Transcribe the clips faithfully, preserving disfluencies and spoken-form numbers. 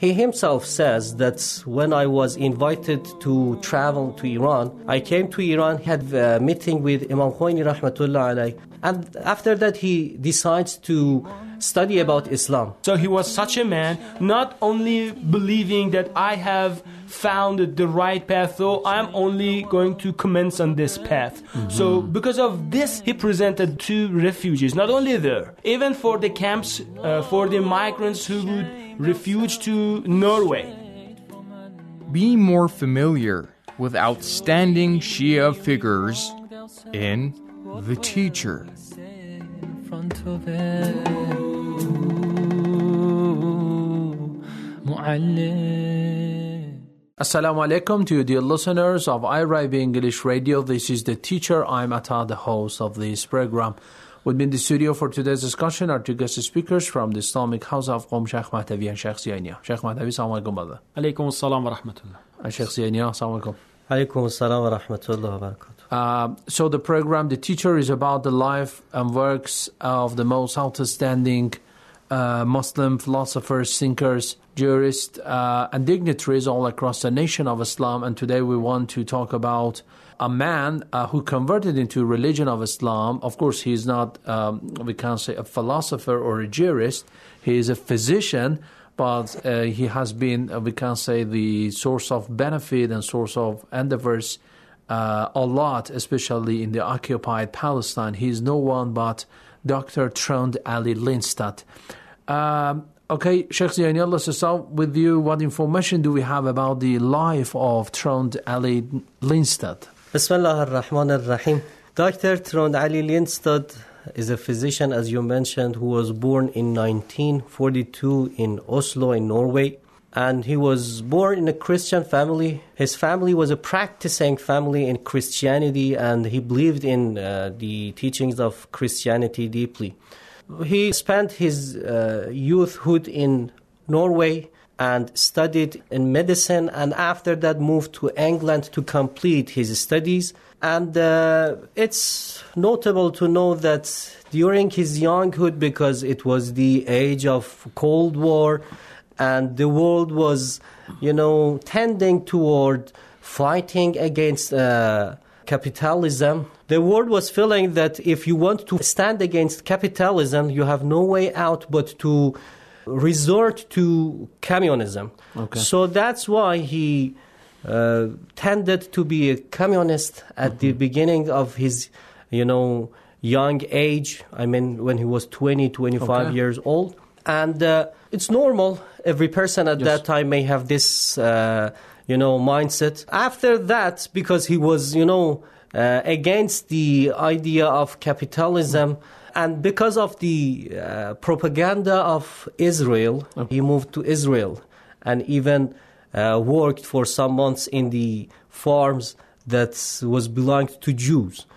He himself says that when I was invited to travel to Iran, I came to Iran, had a meeting with Imam Khomeini rahmatullah alayh, and after that he decides to study about Islam. So he was such a man, not only believing that I have found the right path, so I'm only going to commence on this path. Mm-hmm. So because of this, he presented two refugees, not only there, even for the camps, uh, for the migrants who would refuge to Norway. Be more familiar with outstanding Shia figures in The Teacher. Assalamu alaikum to you, dear listeners of I R I B English Radio. This is The Teacher. I'm Atta, the host of this program. With me in the studio for today's discussion are two guest speakers from the Islamic House of Qom, Sheikh Mahdavi and Sheikh Ziyania. Sheikh Mahdavi, assalamu alaikum, brother. Alaikum assalam wa rahmatullah. And Sheikh Ziyania, assalamu alaikum. Alaikum assalam wa rahmatullah wa barakatuh. Uh, so the program, The Teacher, is about the life and works of the most outstanding uh, Muslim philosophers, thinkers, jurists, uh, and dignitaries all across the nation of Islam. And today we want to talk about a man uh, who converted into religion of Islam. Of course, he is not, um, we can't say, a philosopher or a jurist. He is a physician, but uh, he has been, uh, we can say, the source of benefit and source of endeavors uh, a lot, especially in the occupied Palestine. He is no one but Doctor Trond Ali Lindstad. Um, okay, Sheikh Ziyania, let's start with you. What information do we have about the life of Trond Ali Lindstad? Bismillah ar-Rahman ar-Rahim. Doctor Trond Ali Lindstad is a physician, as you mentioned, who was born in nineteen forty-two in Oslo, in Norway. And he was born in a Christian family. His family was a practicing family in Christianity, and he believed in uh, the teachings of Christianity deeply. He spent his uh, youthhood in Norway and studied in medicine, and after that moved to England to complete his studies. And uh, it's notable to know that during his younghood, because it was the age of Cold War, and the world was, you know, tending toward fighting against uh, capitalism, the world was feeling that if you want to stand against capitalism, you have no way out but to resort to communism. Okay. So that's why he uh, tended to be a communist at mm-hmm. the beginning of his, you know, young age. I mean, when he was twenty, twenty-five okay. years old. And uh, it's normal. Every person at yes. that time may have this, uh, you know, mindset. After that, because he was, you know, uh, against the idea of capitalism, and because of the uh, propaganda of Israel, he moved to Israel and even uh, worked for some months in the farms that was belonged to Jews.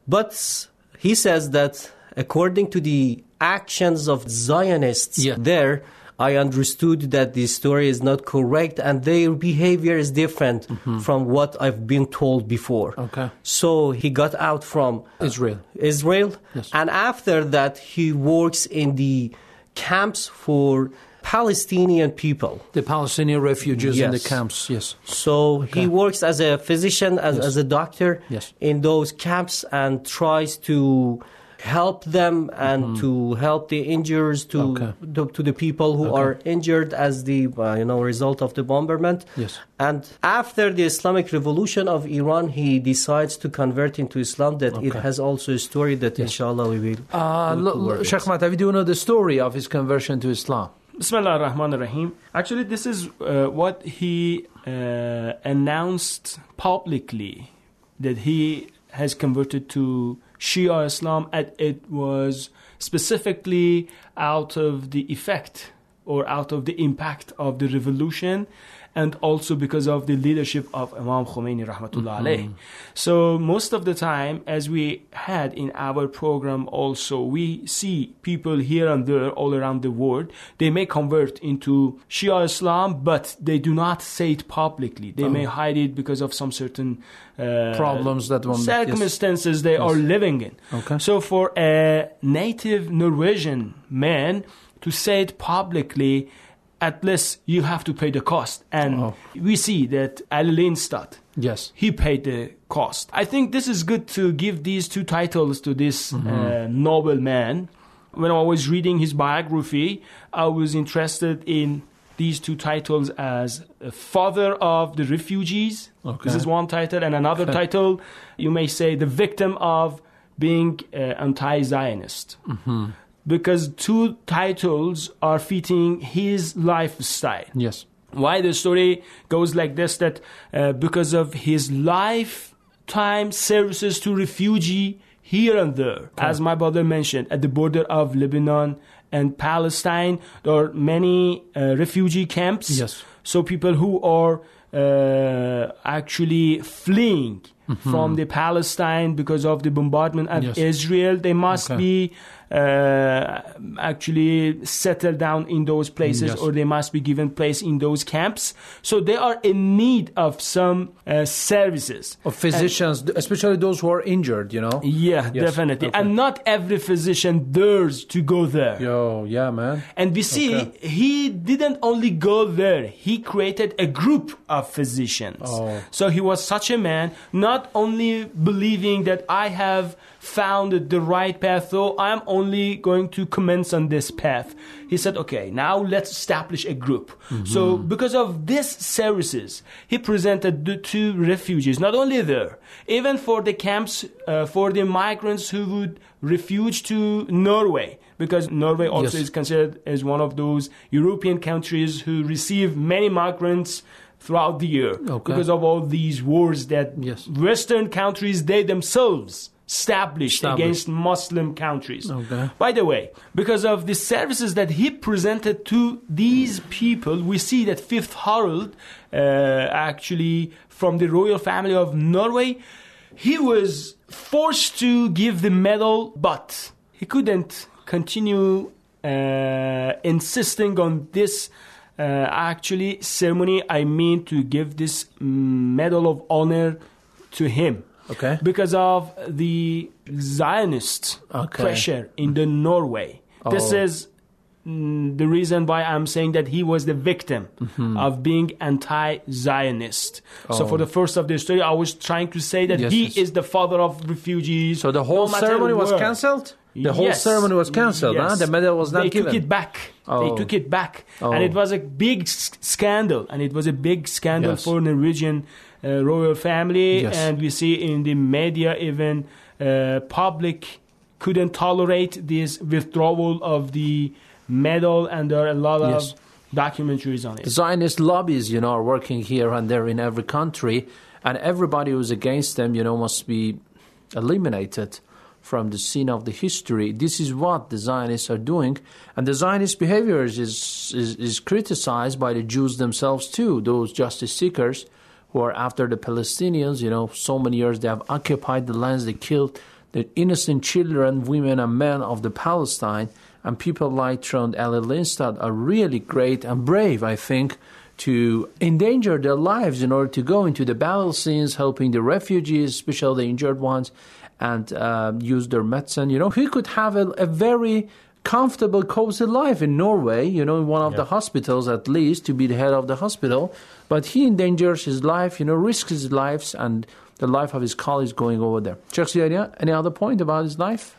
But he says that according to the actions of Zionists yeah. there, I understood that the story is not correct and their behavior is different mm-hmm. from what I've been told before. Okay. So he got out from Israel. Israel. Yes. And after that, he works in the camps for Palestinian people. The Palestinian refugees yes. in the camps, yes. So okay. he works as a physician, as, yes. as a doctor yes. in those camps and tries to help them and mm-hmm. to help the injured, to, okay. to to the people who okay. are injured as the uh, you know result of the bombardment. Yes. And after the Islamic Revolution of Iran, he decides to convert into Islam. That okay. it has also a story that yes. inshallah we will. Uh, l- Sheikh Mahdavi, do you know the story of his conversion to Islam? Bismillah ar-Rahman ar-Rahim. Actually, this is uh, what he uh, announced publicly, that he has converted to Shia Islam, and it was specifically out of the effect or out of the impact of the revolution, and also because of the leadership of Imam Khomeini rahmatullah alayh. Mm-hmm. So most of the time, as we had in our program also, we see people here and there all around the world. They may convert into Shia Islam, but they do not say it publicly. They oh. may hide it because of some certain uh, problems that one circumstances yes. they yes. are living in. Okay. So for a native Norwegian man to say it publicly, at least you have to pay the cost. And Oh. we see that Ali Lindstad, Yes. he paid the cost. I think this is good to give these two titles to this uh, noble man. When I was reading his biography, I was interested in these two titles as a father of the refugees. Okay. This is one title. And another Okay. title, you may say, the victim of being uh, anti-Zionist. Because two titles are fitting his lifestyle. Yes. Why the story goes like this, that uh, because of his lifetime services to refugee here and there, as my brother mentioned, at the border of Lebanon and Palestine, there are many uh, refugee camps. Yes. So people who are uh, actually fleeing from the Palestine because of the bombardment of Yes. Israel, they must Okay. be uh, actually settled down in those places, Yes. or they must be given place in those camps. So they are in need of some uh, services. Of physicians, especially those who are injured, you know. Yeah, Yes. definitely. Okay. And not every physician dares to go there. Yo, yeah, man. And we see Okay. he didn't only go there, he created a group of physicians. Oh. So he was such a man, not only believing that I have found the right path, so I'm only going to commence on this path. He said, okay, now let's establish a group. So because of these services, he presented the two refugees, not only there, even for the camps, uh, for the migrants who would refuge to Norway, because Norway also Yes. is considered as one of those European countries who receive many migrants throughout the year Okay. because of all these wars that Yes. Western countries, they themselves established, Established. against Muslim countries. Okay. By the way, because of the services that he presented to these people, we see that Fifth Harald, uh, actually from the royal family of Norway, he was forced to give the medal, but he couldn't continue uh, insisting on this uh, actually ceremony. I mean to give this medal of honor to him. Okay. Because of the Zionist Okay. pressure in the Norway. This Oh. is mm, the reason why I'm saying that he was the victim of being anti-Zionist. So Oh. for the first of the story, I was trying to say that Yes, he yes. is the father of refugees. So the whole no matter ceremony was where. cancelled? The whole Yes. ceremony was cancelled, huh? Yes. The medal was not they given. took it back. Oh. They took it back. Oh. And it was a big s- scandal. And it was a big scandal Yes. for Norwegian uh, royal family. Yes. And we see in the media even uh, public couldn't tolerate this withdrawal of the medal. And there are a lot Yes. of documentaries on The it. Zionist lobbies, you know, are working here and there in every country, and everybody who's against them, you know, must be eliminated from the scene of the history. This is what the Zionists are doing, and the Zionist behavior is, is, is criticized by the Jews themselves too, those justice seekers who are after the Palestinians. You know, so many years they have occupied the lands, they killed the innocent children, women, and men of the Palestine. And people like Trond Ali Lindstad are really great and brave, I think, to endanger their lives in order to go into the battle scenes, helping the refugees, especially the injured ones, and uh, use their medicine. You know, he could have a, a very comfortable, cozy life in Norway, you know, in one of the hospitals at least, to be the head of the hospital. But he endangers his life, you know, risks his lives and the life of his colleagues going over there. Sheikh Ziyadia, any other point about his life?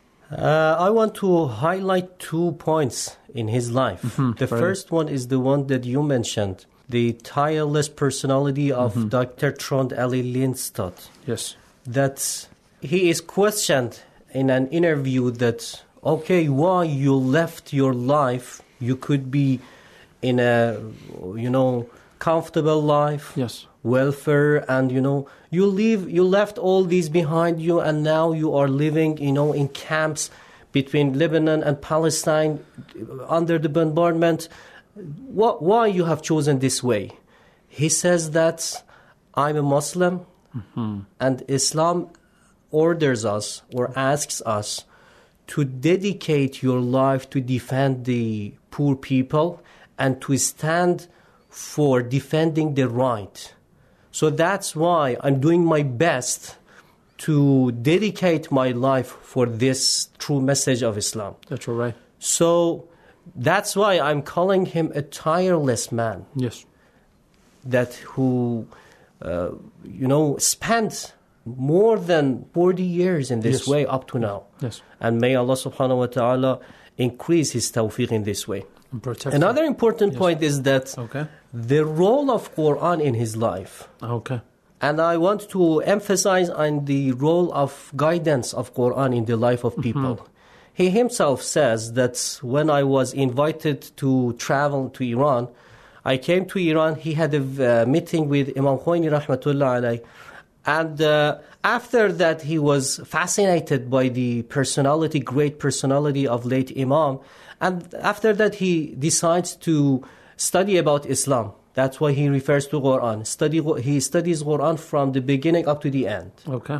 Uh, I want to highlight two points in his life. The very first one is the one that you mentioned, the tireless personality of Doctor Trond Ali Lindstad. Yes. That he is questioned in an interview that, okay, why you left your life? You could be in a, you know, comfortable life. Yes. Welfare, and you know, you leave you left all these behind you, and now you are living, you know, in camps between Lebanon and Palestine under the bombardment. What, why you have chosen this way? He says that I'm a Muslim, and Islam orders us or asks us to dedicate your life to defend the poor people and to stand for defending the right. So that's why I'm doing my best to dedicate my life for this true message of Islam. That's all right. So That's why I'm calling him a tireless man. Yes. That who, uh, you know, spent more than forty years in this Yes. way up to now. Yes. And may Allah subhanahu wa ta'ala increase his tawfiq in this way. And protect Another him. important Yes. point is that Okay. the role of Quran in his life. Okay. And I want to emphasize on the role of guidance of Quran in the life of people. Mm-hmm. He himself says that when I was invited to travel to Iran, I came to Iran. He had a uh, meeting with Imam Khomeini rahmatullah alayh. And uh, after that, he was fascinated by the personality, great personality of late Imam. And after that, he decides to study about Islam. That's why he refers to Quran. Study, he studies Quran from the beginning up to the end. Okay.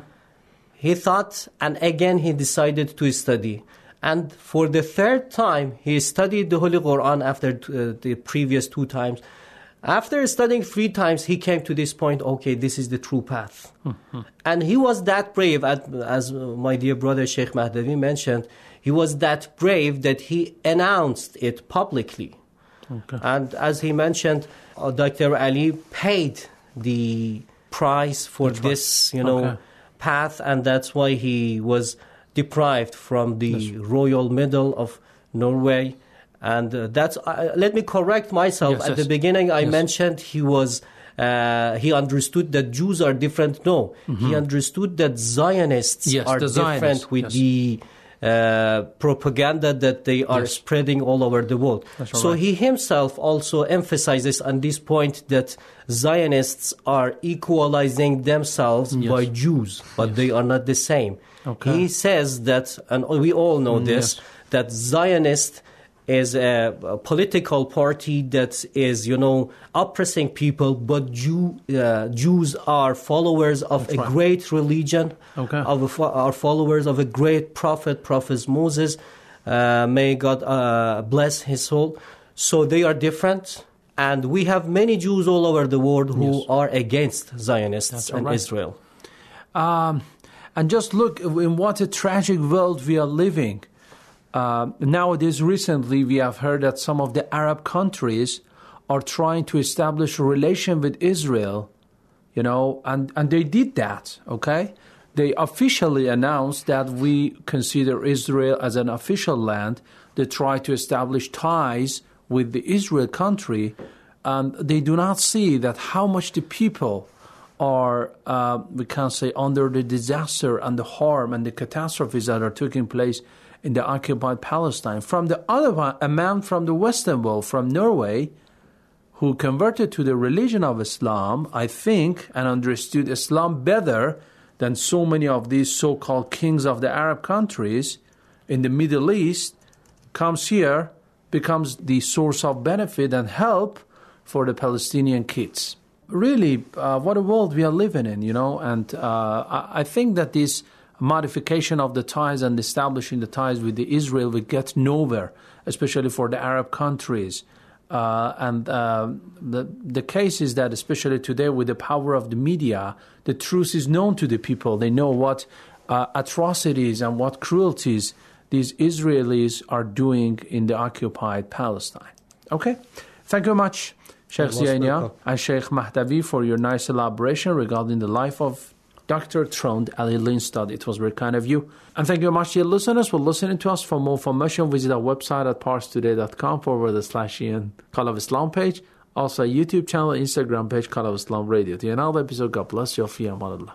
He thought, and again he decided to study. And for the third time, he studied the Holy Quran after uh, the previous two times. After studying three times, he came to this point, okay, this is the true path. Mm-hmm. And he was that brave, as my dear brother Sheikh Mahdavi mentioned, he was that brave that he announced it publicly. Okay. And as he mentioned, uh, Doctor Ali paid the price for that's this, right. you know, okay. path, and that's why he was deprived from the yes. Royal Medal of Norway. And uh, that's, uh, let me correct myself. Yes, At yes. the beginning, I yes. mentioned he was, uh, he understood that Jews are different. No, mm-hmm. he understood that Zionists yes, are different Zionists. with yes. the uh, propaganda that they are yes. spreading all over the world. That's so right. he himself also emphasizes on this point that Zionists are equalizing themselves yes. by Jews, but yes. they are not the same. Okay. He says that, and we all know mm, this, yes. that Zionist is a, a political party that is, you know, oppressing people, but Jew, uh, Jews are followers of That's a right. great religion, okay. of a, are followers of a great prophet, Prophet Moses. Uh, may God uh, bless his soul. So they are different, and we have many Jews all over the world who yes. are against Zionists That's and right. Israel. Um, and just look in what a tragic world we are living. Uh, nowadays, recently, we have heard that some of the Arab countries are trying to establish a relation with Israel, you know, and, and they did that, okay? They officially announced that we consider Israel as an official land. They try to establish ties with the Israel country, and they do not see that how much the people are, uh, we can say, under the disaster and the harm and the catastrophes that are taking place in the occupied Palestine. From the other one, a man from the Western world, from Norway, who converted to the religion of Islam, I think, and understood Islam better than so many of these so-called kings of the Arab countries in the Middle East, comes here, becomes the source of benefit and help for the Palestinian kids. Really, uh, what a world we are living in, you know, and uh, I, I think that this modification of the ties and establishing the ties with the Israel will get nowhere, especially for the Arab countries. Uh, and uh, the the case is that, especially today with the power of the media, the truth is known to the people. They know what uh, atrocities and what cruelties these Israelis are doing in the occupied Palestine. Okay? Thank you very much, Sheikh Ziyania and Sheikh Mahdavi, for your nice elaboration regarding the life of Doctor Trond Ali Lindstad. It was very kind of you. And thank you very much, dear listeners, for listening to us. For more information, visit our website at parstoday.com forward slash Ian Call of Islam page. Also, a YouTube channel, Instagram page, Call of Islam Radio. To another episode, God bless you. Fi amanillah.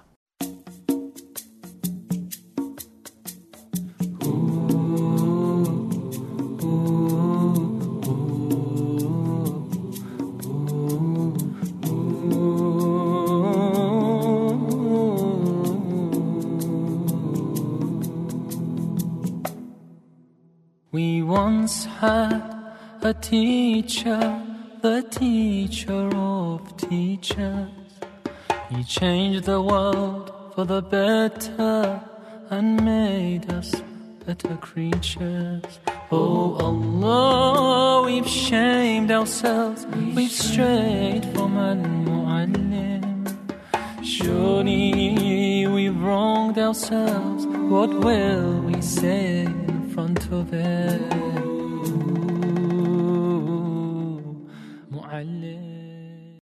We once had a teacher, the teacher of teachers. He changed the world for the better and made us better creatures. Oh Allah, we've shamed ourselves, we've strayed from Al-Mu'allim. Surely we've wronged ourselves, what will we say in front of it?